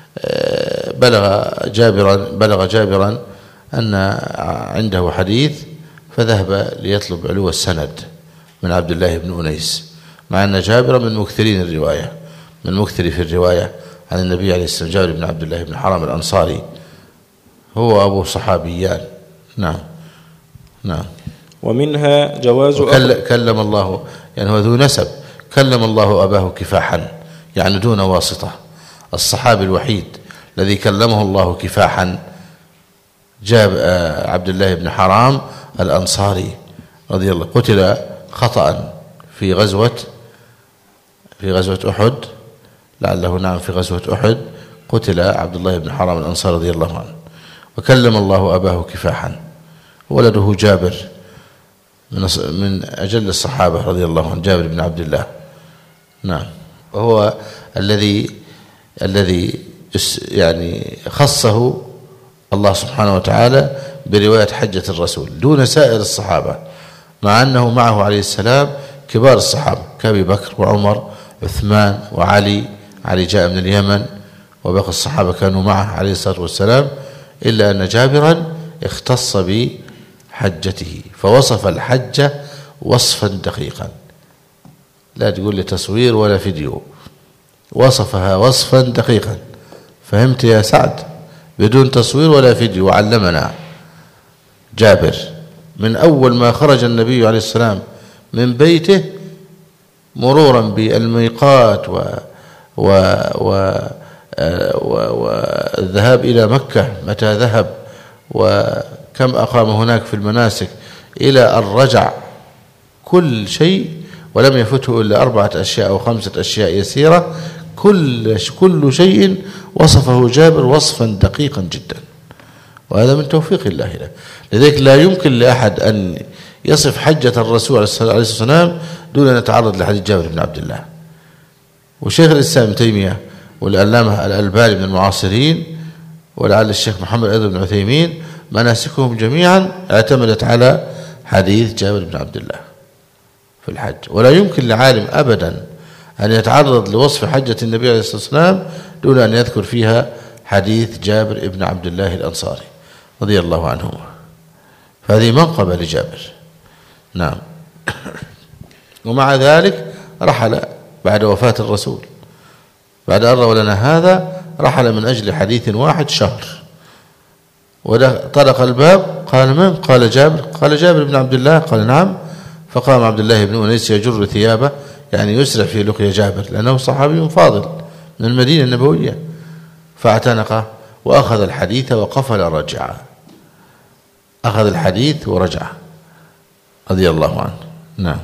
بلغ جابرا بلغ جابرا أن عنده حديث، فذهب ليطلب علو السند من عبد الله بن أنيس، مع أن جابر من مكثرين الرواية من مكثر في الرواية عن النبي عليه السلام. جابر بن عبد الله بن حرام الأنصاري هو أبو صحابيان. نعم نعم. ومنها جواز كلم الله، يعني هو ذو نسب، كلم الله أباه كفاحا، يعني دون واسطة. الصحابي الوحيد الذي كلمه الله كفاحا جاب عبد الله بن حرام الأنصاري رضي الله، قتل خطأ في غزوة في غزوة أحد، لعله نعم في غزوة أحد قتل عبد الله بن حرام الأنصاري رضي الله عنه، وكلم الله أباه كفاحا. ولده جابر من أجل الصحابة رضي الله عنه، جابر بن عبد الله. نعم، وهو الذي الذي يعني خصه الله سبحانه وتعالى برواية حجة الرسول دون سائر الصحابة، مع أنه معه عليه السلام كبار الصحابة كأبي بكر وعمر عثمان وعلي. علي جاء من اليمن وباقي الصحابة كانوا معه عليه الصلاة والسلام، إلا أن جابرا اختص بحجته فوصف الحجة وصفا دقيقا، لا تقول لي تصوير ولا فيديو، وصفها وصفا دقيقا. فهمت يا سعد؟ بدون تصوير ولا فيديو. وعلمنا جابر من أول ما خرج النبي عليه السلام من بيته مرورا بالميقات و و و والذهاب إلى مكة متى ذهب وكم أقام هناك في المناسك إلى أن رجع، كل شيء، ولم يفته إلا أربعة أشياء أو خمسة أشياء يسيرة، كل كل شيء وصفه جابر وصفا دقيقا جدا، وهذا من توفيق الله له. لذلك لا يمكن لأحد أن يصف حجة الرسول عليه الصلاة والسلام دون أن يتعرض لحديث جابر بن عبد الله. وشيخ الإسلام ابن تيمية والعلامة الألباني من المعاصرين، ولعل الشيخ محمد أيضا بن عثيمين، مناسكهم جميعا اعتمدت على حديث جابر بن عبد الله في الحج. ولا يمكن لعالم أبدا أن يتعرض لوصف حجة النبي عليه الصلاة والسلام دون أن يذكر فيها حديث جابر بن عبد الله الأنصاري رضي الله عنه، فهذه منقبة لجابر. نعم. ومع ذلك رحل بعد وفاة الرسول، بعد أن روى لنا هذا رحل من أجل حديث واحد شهر، وطرق الباب قال من؟ قال جابر. قال جابر بن عبد الله. قال نعم. فقام عبد الله بن أنيس يجر ثيابه، يعني يسرع في لقيا جابر لأنه صحابي فاضل من المدينة النبوية، فاعتنقه وأخذ الحديث وقفل رجع، أخذ الحديث ورجع رضي الله عنه. نعم.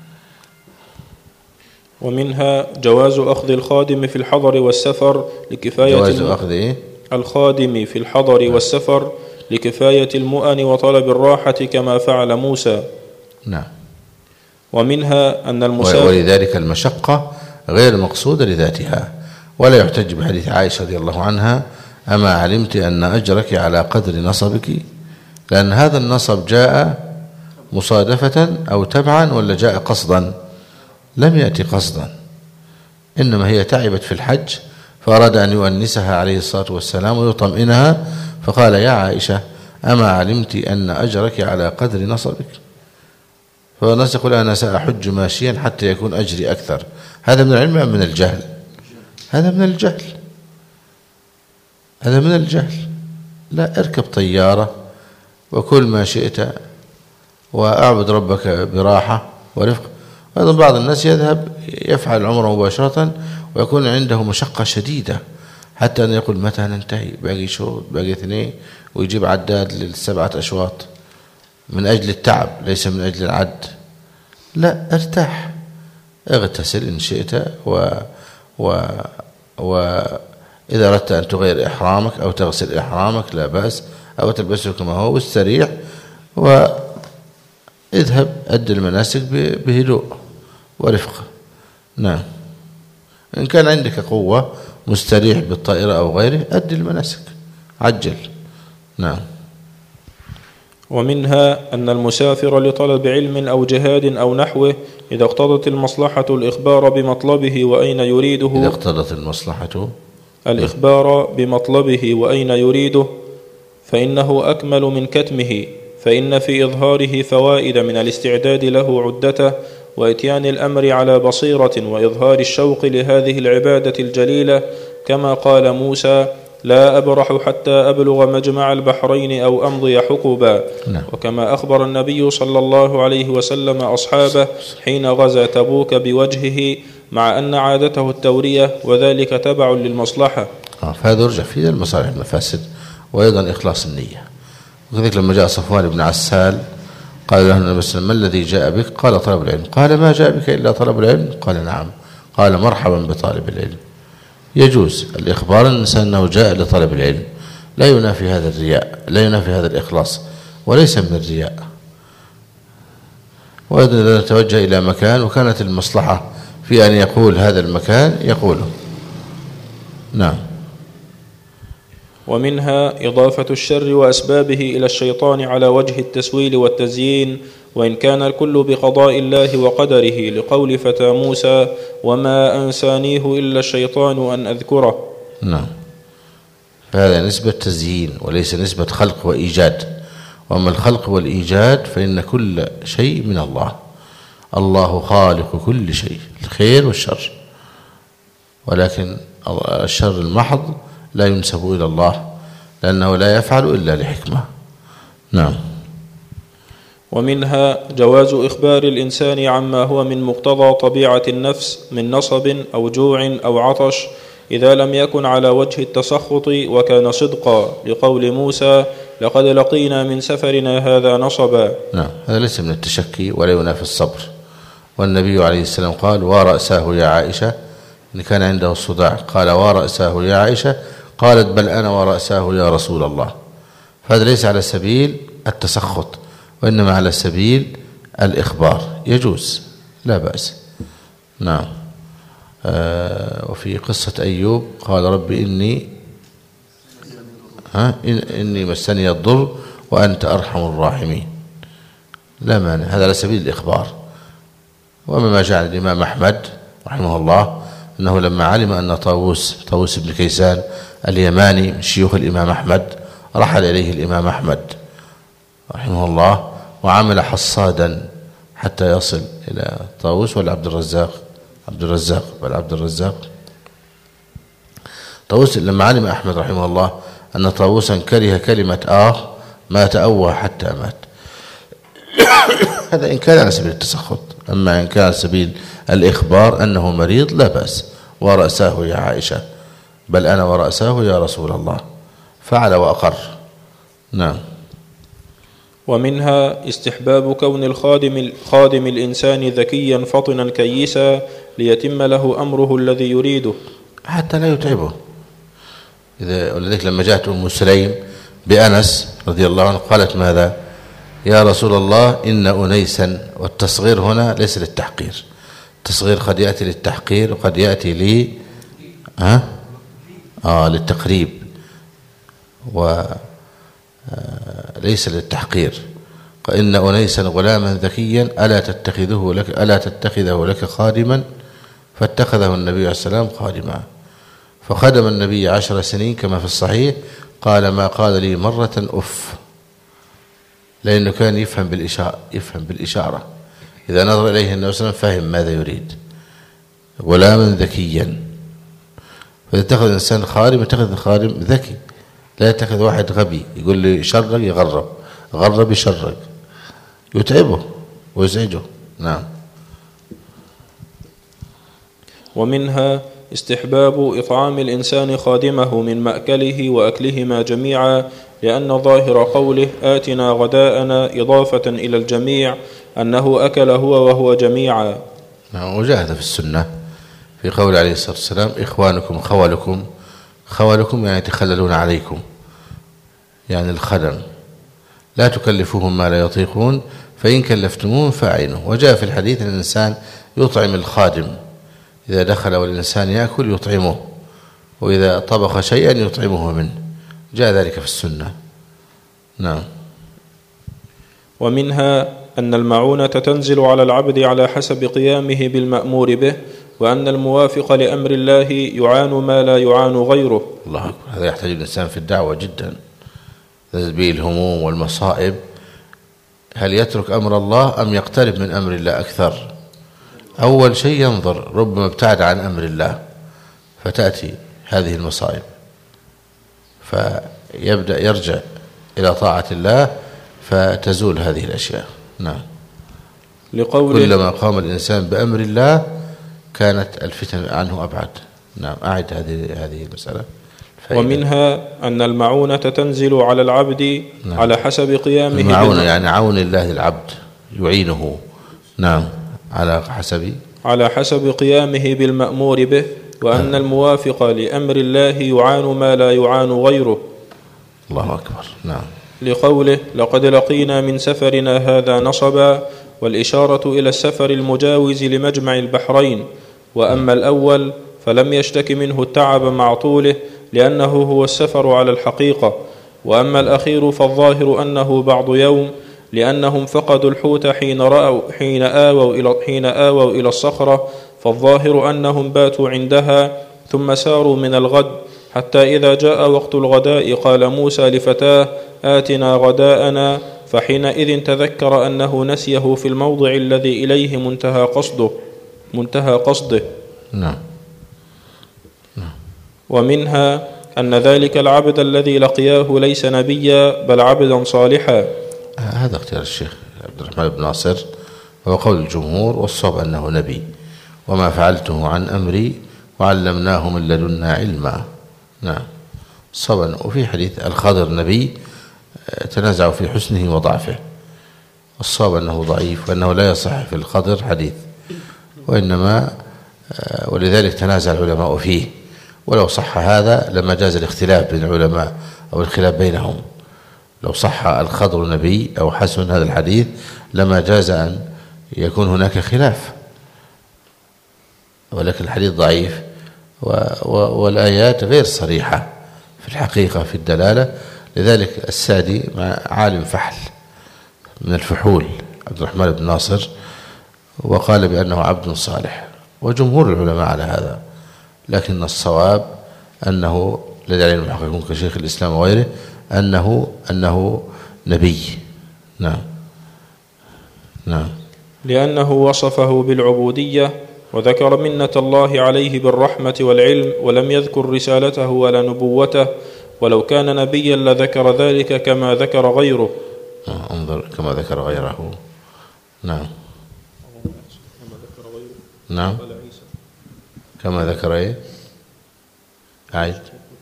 ومنها جواز أخذ الخادم في الحضر والسفر لكفاية جواز أخذ إيه؟ الخادم في الحضر والسفر لكفاية المؤن وطلب الراحة كما فعل موسى. نعم. ومنها أن المسافر، ولذلك المشقة غير مقصودة لذاتها، ولا يحتج بحديث عائشة رضي الله عنها أما علمت أن أجرك على قدر نصبك، لأن هذا النصب جاء مصادفة أو تبعا ولا جاء قصدا؟ لم يأتي قصدا، إنما هي تعبت في الحج فأراد أن يؤنسها عليه الصلاة والسلام ويطمئنها، فقال يا عائشة أما علمت أن أجرك على قدر نصبك؟ فالناس يقول أنا سأحج ماشيا حتى يكون أجري أكثر. هذا من العلم أم من الجهل؟ هذا من الجهل، هذا من الجهل. لا، اركب طيارة وكل ما شئت وأعبد ربك براحة ورفق. أيضا بعض الناس يذهب يفعل العمرة مباشرة ويكون عنده مشقة شديدة حتى أن يقول متى ننتهي، باقي شوط باقي اثنين، ويجيب عداد للسبعة أشواط من أجل التعب ليس من أجل العد. لا، ارتاح، اغتسل إن شئت، و, و... وإذا أردت أن تغير إحرامك أو تغسل إحرامك لا بأس، أو تلبسه كما هو واستريح، واذهب أدي المناسك بهدوء ورفق. نعم. إن كان عندك قوة مستريح بالطائرة أو غيره أدي المناسك، عجل. نعم. ومنها أن المسافر لطلب علم أو جهاد أو نحوه إذا اقتضت المصلحة الإخبار بمطلبه وأين يريده إذا اقتضت المصلحة الإخبار بمطلبه وأين يريده فإنه أكمل من كتمه، فإن في إظهاره فوائد من الاستعداد له عدته وإتيان الأمر على بصيرة وإظهار الشوق لهذه العبادة الجليلة، كما قال موسى لا أبرح حتى أبلغ مجمع البحرين أو أمضي حقبا. نعم. وكما أخبر النبي صلى الله عليه وسلم أصحابه حين غزا تبوك بوجهه مع أن عادته التورية وذلك تبع للمصلحة. فهذا يرجع فيه المصالح المفاسد وأيضا إخلاص النية. وكذلك لما جاء صفوان بن عسال قال له النبي صلى الله عليه وسلم ما الذي جاء بك؟ قال طلب العلم. قال ما جاء بك إلا طلب العلم؟ قال نعم. قال مرحبا بطالب العلم. يجوز الإخبار الإنسان أنه جاء لطلب العلم، لا ينافي هذا الرياء، لا ينافي هذا الإخلاص، وليس من الرياء. وأيضا إذا نتوجه إلى مكان وكانت المصلحة في أن يقول هذا المكان يقوله. نعم. ومنها إضافة الشر وأسبابه إلى الشيطان على وجه التسويل والتزيين، وإن كان الكل بقضاء الله وقدره، لقول فتى موسى وما أنسانيه إلا الشيطان أن أذكره. نعم. فهذا نسبة تزيين وليس نسبة خلق وإيجاد. وأما الخلق والإيجاد فإن كل شيء من الله، الله خالق كل شيء، الخير والشر، ولكن الشر المحض لا ينسب إلى الله لأنه لا يفعل إلا لحكمة. نعم. ومنها جواز إخبار الإنسان عما هو من مقتضى طبيعة النفس من نصب أو جوع أو عطش إذا لم يكن على وجه التسخط وكان صدقا، لقول موسى لقد لقينا من سفرنا هذا نصبا. نعم. هذا ليس من التشكي ولا ينافي الصبر. والنبي عليه السلام قال ورأساه يا عائشة، إن كان عنده الصداع قال ورأساه يا عائشة، قالت بل أنا ورأساه يا رسول الله. فهذا ليس على سبيل التسخط وإنما على سبيل الإخبار، يجوز لا بأس. نعم. آه وفي قصة أيوب قال رب إني ها إن إني مسني الضر وأنت أرحم الراحمين، لا مانع، هذا على سبيل الإخبار. وأما ما جعل الإمام أحمد رحمه الله أنه لما علم أن طاووس طاووس بن كيسان اليماني من شيوخ الإمام أحمد رحل إليه الإمام أحمد رحمه الله وعمل حصادا حتى يصل إلى طاووس. ولا عبد الرزاق عبد الرزاق بل عبد الرزاق طاووس لما علم أحمد رحمه الله أن طاووسا كره كلمة آه مات أوه حتى مات. هذا إن كان على سبيل التسخط. أما إن كان على سبيل الإخبار أنه مريض لا بأس. ورأساه يا عائشة، بل أنا ورأساه يا رسول الله، فعل وأقر. نعم. ومنها استحباب كون الخادم خادم الإنسان ذكيا فطنا كيسا ليتم له أمره الذي يريده حتى لا يتعبه. إذا ولذلك لما جاءت أم سليم بأنس رضي الله عنه قالت ماذا؟ يا رسول الله إن أنيسا، والتصغير هنا ليس للتحقير، التصغير قد يأتي للتحقير وقد يأتي لي ها آه للتقريب وليس للتحقير. إن أنيسا غلاما ذكيا ألا تتخذه لك ألا تتخذه لك خادما، فاتخذه النبي عليه السلام خادما، فخدم النبي عشر سنين كما في الصحيح. قال ما قال لي مرة أف، لأنه كان يفهم بالإشارة يفهم بالإشارة إذا نظر إليه النبي صلى الله عليه وسلم فهم ماذا يريد. غلاما ذكيا، فإذا اتخذ الإنسان خادم اتخذ خادم ذكي، لا يتخذ واحد غبي يقول لي شرق يغرب غر بيشرق، يتعبه ويزعجه. نعم. ومنها استحباب إطعام الإنسان خادمه من مأكله وأكلهما جميعا، لأن ظاهر قوله آتنا غداءنا إضافة إلى الجميع أنه أكل هو وهو جميعا. نعم. وجاء هذا في السنة في قول عليه الصلاة والسلام إخوانكم خولكم. خولكم يعني يتخللون عليكم، يعني الخدم، لا تكلفوهم ما لا يطيقون فإن كلفتموهم فأعينوا. وجاء في الحديث أن الإنسان يطعم الخادم، إذا دخل والإنسان يأكل يطعمه، وإذا طبخ شيئا يطعمه منه، جاء ذلك في السنة. نعم. ومنها أن المعونة تنزل على العبد على حسب قيامه بالمأمور به، وأن الموافق لأمر الله يعان ما لا يعان غيره. الله أكبر. هذا يحتاج الإنسان في الدعوة جدا، تزبي الهموم والمصائب، هل يترك أمر الله أم يقترب من أمر الله أكثر؟ أول شيء ينظر، ربما ابتعد عن أمر الله فتأتي هذه المصائب، فيبدأ يرجع إلى طاعة الله فتزول هذه الأشياء. نعم. لقوله كلما قام الإنسان بأمر الله كانت الفتن عنه أبعد. نعم. أعد هذه هذه المسألة. ومنها أن المعونة تنزل على العبد نعم. على حسب قيامه. المعونة يعني عون الله للعبد، يعينه. نعم. على حسب على حسب قيامه بالمأمور به، وأن نعم. الموافق لأمر الله يعان ما لا يعان غيره. الله أكبر. نعم. لقوله لقد لقينا من سفرنا هذا نصبا، والإشارة إلى السفر المجاوز لمجمع البحرين. وأما الأول فلم يشتك منه التعب مع طوله، لأنه هو السفر على الحقيقة. وأما الأخير فالظاهر أنه بعض يوم، لأنهم فقدوا الحوت حين رأوا حين آووا إلى حين آووا إلى الصخرة، فالظاهر أنهم باتوا عندها ثم ساروا من الغد، حتى إذا جاء وقت الغداء قال موسى لفتاه آتنا غداءنا، فحينئذ تذكر أنه نسيه في الموضع الذي إليه منتهى قصده منتهى قصده. نعم. ومنها أن ذلك العبد الذي لقياه ليس نبيا بل عبدا صالحا. هذا اختيار الشيخ عبد الرحمن بن ناصر، وهو قول الجمهور، والصواب أنه نبي. وما فعلته عن أمري وعلمناه من لدنا علما. نعم. صوابا. وفي حديث الخضر نبي تنازعوا في حسنه وضعفه، الصواب أنه ضعيف وأنه لا يصح في الخضر حديث، وإنما ولذلك تنازع العلماء فيه. ولو صح هذا لما جاز الاختلاف بين العلماء أو الخلاف بينهم. لو صح الخضر نبي أو حسن هذا الحديث لما جاز أن يكون هناك خلاف، ولكن الحديث ضعيف والآيات غير صريحة في الحقيقة في الدلالة. لذلك السادي مع عالم فحل من الفحول عبد الرحمن بن ناصر، وقال بأنه عبد صالح، وجمهور العلماء على هذا. لكن الصواب أنه الذي عليه المحققون كشيخ الإسلام وغيره أنه أنه نبي. نعم. نعم. لأنه وصفه بالعبودية وذكر منة الله عليه بالرحمة والعلم، ولم يذكر رسالته ولا نبوته. ولو كان نبيا لذكر ذلك كما ذكر غيره. انظر كما ذكر غيره. نعم. نعم. كما ذكر ايه؟ أعيد.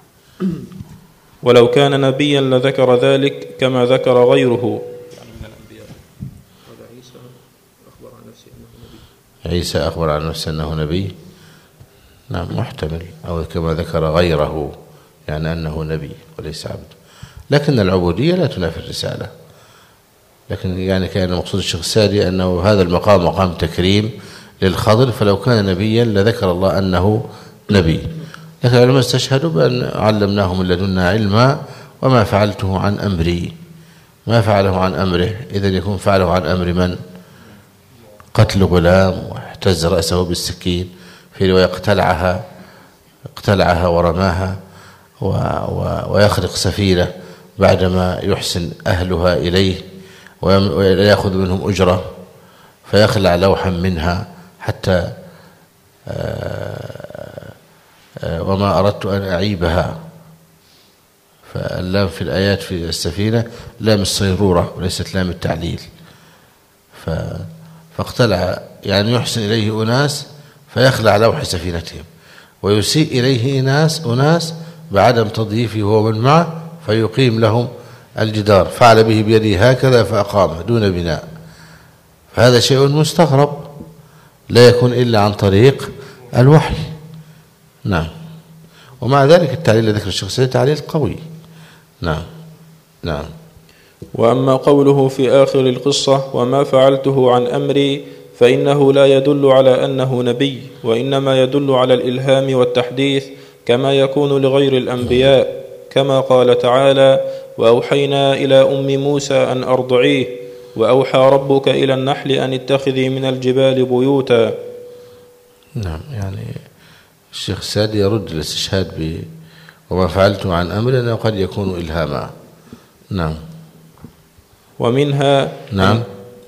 ولو كان نبيا لذكر ذلك كما ذكر غيره. يعني من الأنبياء. هذا عيسى أخبر عن نفسه أنه نبي. عيسى أخبر عن نفسه أنه نبي. نعم محتمل. أو كما ذكر غيره يعني أنه نبي وليس عبد. لكن العبودية لا تنافي الرسالة. لكن يعني كان مقصود الشيخ السادي أنه هذا المقام مقام تكريم للخضر، فلو كان نبيا لذكر الله أنه نبي. لكن العلماء استشهدوا بأن علمناه من لدنا علما وما فعلته عن أمري. ما فعله عن أمره، إذن يكون فعله عن أمر من؟ قتل غلام واحتز رأسه بالسكين، في رواية اقتلعها اقتلعها ورماها، و و ويخرق سفينة بعدما يحسن أهلها إليه ويأخذ منهم أجرة، فيخلع لوحا منها حتى آآ آآ وما أردت أن أعيبها، فاللام في الآيات في السفينة لام الصيرورة وليست لام التعليل. ف... فاقتلع يعني يحسن إليه أناس فيخلع لوح سفينتهم، ويسيء إليه ناس أناس بعدم تضييفه هو من معه فيقيم لهم الجدار، فعل به بيده هكذا فأقامه دون بناء. فهذا شيء مستغرب لا يكون إلا عن طريق الوحي. نعم. ومع ذلك التعليل لذكر الشخصية تعليل قوي. نعم نعم. وأما قوله في آخر القصة وما فعلته عن أمري فإنه لا يدل على أنه نبي، وإنما يدل على الإلهام والتحديث كما يكون لغير الأنبياء، كما قال تعالى وأوحينا إلى أم موسى أن أرضعيه وأوحى ربك إلى النحل أن اتخذي من الجبال بيوتا. نعم. يعني الشيخ السادي يرد الاستشهاد ب وما فعلته عن أمر أنه قد يكون إلهاما. نعم. ومنها نعم.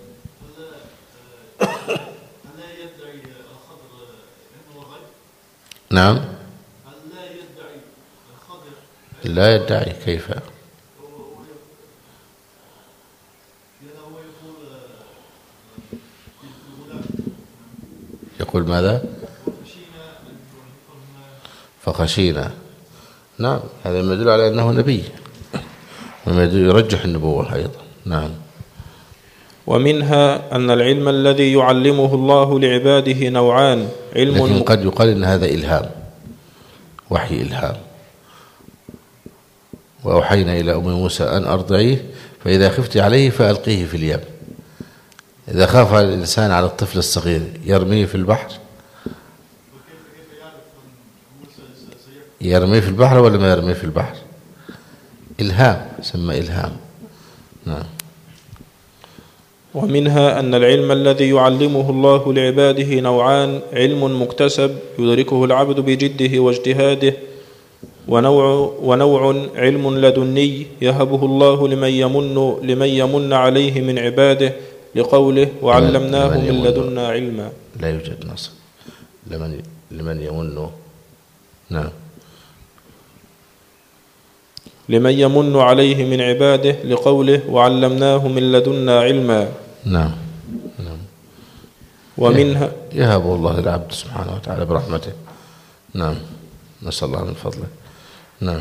نعم. لا يدعي. كيف؟ يقول ماذا؟ فخشينا. نعم. هذا ما يدل على أنه نبي وما يرجح النبوة أيضا. نعم. ومنها أن العلم الذي يعلمه الله لعباده نوعان، علم لكن قد يقال إن هذا إلهام، وحي إلهام. وأوحينا إلى أم موسى أن أرضعيه فإذا خفت عليه فألقيه في اليم. إذا خاف الإنسان على الطفل الصغير يرميه في البحر، يرميه في البحر ولا ما يرميه في البحر؟ إلهام، سمى إلهام. نعم. ومنها أن العلم الذي يعلمه الله لعباده نوعان، علم مكتسب يدركه العبد بجده واجتهاده، ونوع, ونوع علم لدني يهبه الله لمن يمن, لمن يمن عليه من عباده، لقوله وعلمناه من لدنا علما. لا يوجد نص لمن, لمن يمن. نعم. لمن يمن عليه من عباده، لقوله وعلمناه من لدنا علما. نعم نعم. ومنها يهب الله للعبد سبحانه وتعالى برحمته. نعم. نسأل الله من فضله. نعم.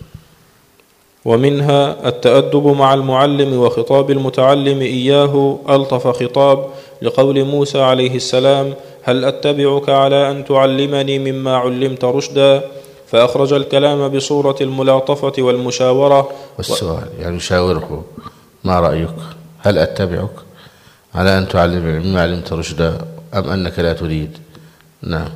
ومنها التأدب مع المعلم وخطاب المتعلم إياه ألطف خطاب، لقول موسى عليه السلام هل أتبعك على أن تعلمني مما علمت رشدا، فأخرج الكلام بصورة الملاطفة والمشاورة والسؤال. يعني يشاوره ما رأيك، هل أتبعك على أن تعلمني مما علمت رشدا أم أنك لا تريد. نعم.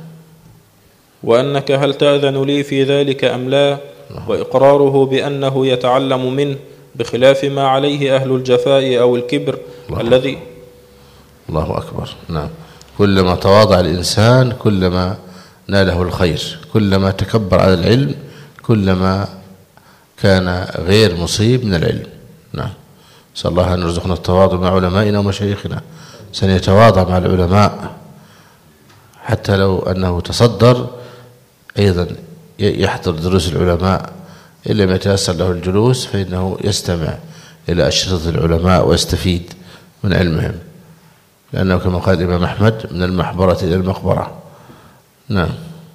وأنك هل تأذن لي في ذلك أم لا، وإقراره بأنه يتعلم منه، بخلاف ما عليه أهل الجفاء أو الكبر الله الذي الله أكبر. نعم. كلما تواضع الإنسان كلما ناله الخير، كلما تكبر على العلم كلما كان غير مصيب من العلم. نعم. نسأل الله أن يرزقنا التواضع مع علمائنا ومشايخنا. سنتواضع مع العلماء حتى لو أنه تصدر أيضا يحضر دروس العلماء، إن لم يتيسر له الجلوس فإنه يستمع إلى أشرطة العلماء ويستفيد من علمهم، لأنه كما قال الإمام أحمد من المحبرة إلى المقبرة. نعم.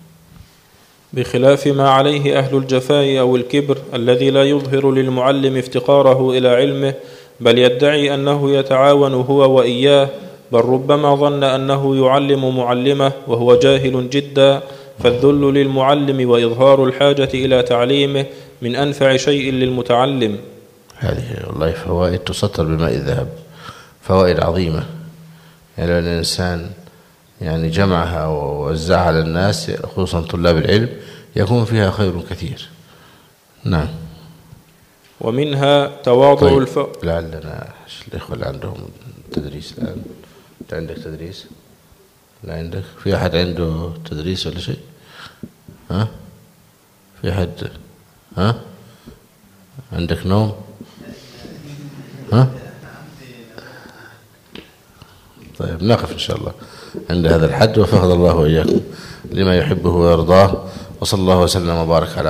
بخلاف ما عليه أهل الجفاء أو الكبر الذي لا يظهر للمعلم افتقاره إلى علمه، بل يدعي أنه يتعاون هو وإياه، بل ربما ظن أنه يعلم معلمه وهو جاهل جدا، فالذل للمعلم وإظهار الحاجة إلى تعليمه من أنفع شيء للمتعلم. هذه والله فوائد تسطر بماء الذهب، فوائد عظيمة. يعني لو الإنسان يعني جمعها ووزعها على الناس خصوصا طلاب العلم يكون فيها خير كثير. نعم. ومنها تواضع طيب. الف... لعلنا الإخوة اللي عندهم تدريس الآن. أنت عندك تدريس؟ لا عندك؟ في أحد عنده تدريس ولا شيء؟ ها؟ في أحد؟ ها؟ عندك نوم؟ ها؟ طيب نقف إن شاء الله عند هذا الحد، وفقد الله وإياكم لما يحبه ويرضاه، وصلى الله وسلم وبارك على